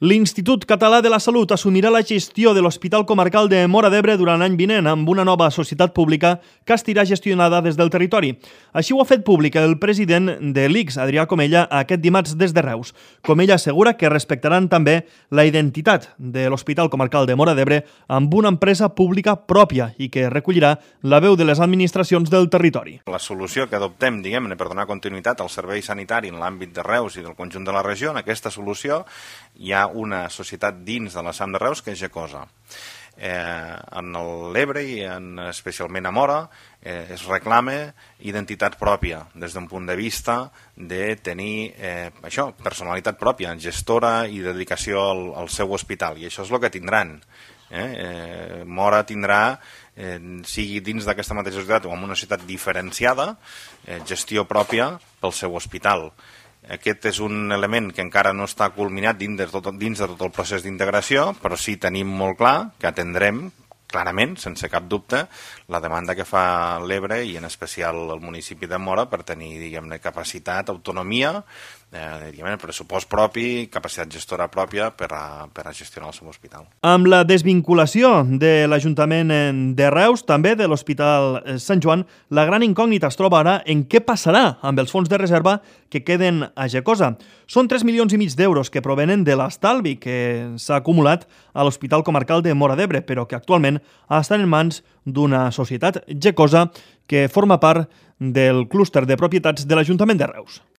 L'Institut Català de la Salut assumirà la gestió de l'Hospital Comarcal de Móra d'Ebre durant l'any vinent amb una nova societat pública que estirà gestionada des del territori. Així ho ha fet públic el president de l'ICS, Adrià Comella, aquest dimarts des de Reus. Comella assegura que respectaran també la identitat de l'Hospital Comarcal de Móra d'Ebre amb una empresa pública pròpia i que recollirà la veu de les administracions del territori. La solució que adoptem, diguem-ne, per donar continuïtat al servei sanitari en l'àmbit de Reus i del conjunt de la regió, en aquesta solució hi ha una societat dins de la SAM de Reus que és Gecosa. En l'Ebre i especialment a Móra es reclama identitat pròpia des d'un punt de vista de tenir personalitat pròpia, gestora i dedicació al seu hospital, i això és el que tindran. Móra tindrà, sigui dins d'aquesta mateixa societat o en una societat diferenciada, gestió pròpia pel seu hospital. Aquest és un element que encara no està culminat dins de tot el procés d'integració, però sí tenim molt clar que atendrem clarament, sense cap dubte, la demanda que fa l'Ebre i en especial el municipi de Móra per tenir, diguem-ne, capacitat, autonomia, pressupost propi, capacitat gestora pròpia per a gestionar el seu hospital. Amb la desvinculació de l'Ajuntament de Reus, també de l'Hospital Sant Joan, la gran incògnita es troba ara en què passarà amb els fons de reserva que queden a Gecosa. Són 3,5 milions d'euros que provenen de l'estalvi que s'ha acumulat a l'Hospital Comarcal de Móra d'Ebre, però que actualment estan en mans d'una societat Gecosa que forma part del clúster de propietats de l'Ajuntament de Reus.